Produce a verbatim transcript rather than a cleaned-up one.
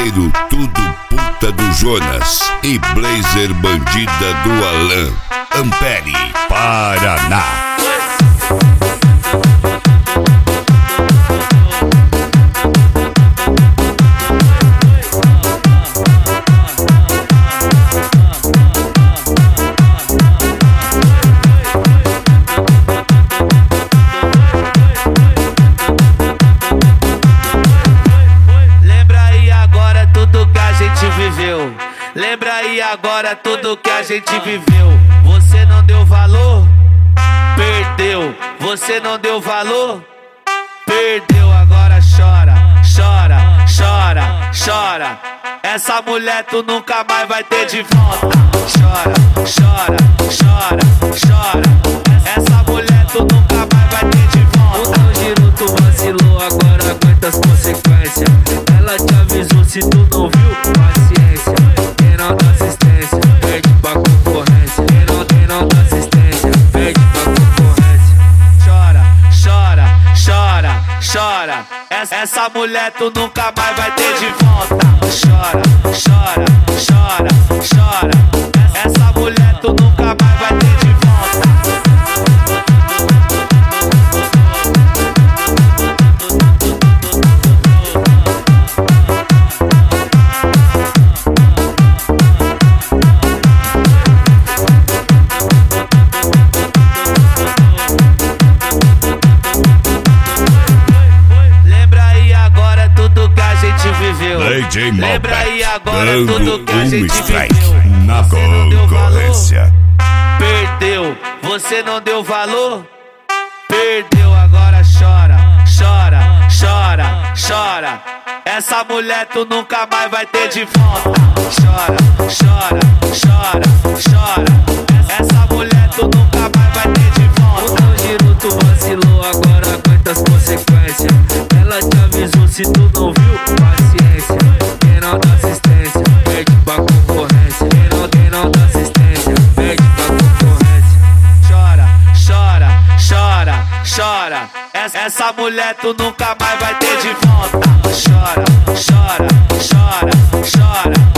Janeiro, tudo puta do Jonas e Blazer bandida do Alan. Ampere, Paraná. Lembra aí agora tudo que a gente viveu. Você não deu valor, perdeu. Você não deu valor, perdeu. Agora chora, chora, chora, chora. Essa mulher tu nunca mais vai ter de volta. Chora, chora, chora, chora. Essa mulher tu nunca mais vai ter de volta. O teu giro tu vacilou, agora aguenta as consequências. Ela te avisou, se tu não viu, paciência. Quem não dá assistência, perde pra concorrência. Quem não, quem não dá assistência, perde pra concorrência. Chora, chora, chora, chora. Essa, essa mulher tu nunca mais vai ter de volta. Chora, chora, chora, chora. Essa mulher tu nunca mais vai ter de volta. Lembra aí agora tudo que a gente viveu. Na concorrência. Perdeu, você não deu valor, perdeu. Agora chora, chora, chora, chora. Essa mulher tu nunca mais vai ter de volta. Chora, chora, chora, chora. Essa mulher tu nunca mais vai ter de volta. O teu giro tu vacilou, agora aguenta as consequências. Ela te avisou, se tu não viu, paciência. Quem não dá assistência, perde pra concorrência. Quem não, quem não dá assistência, perde pra concorrência. Chora, chora, chora, chora. Essa, essa mulher tu nunca mais vai ter de volta. Chora, chora, chora, chora.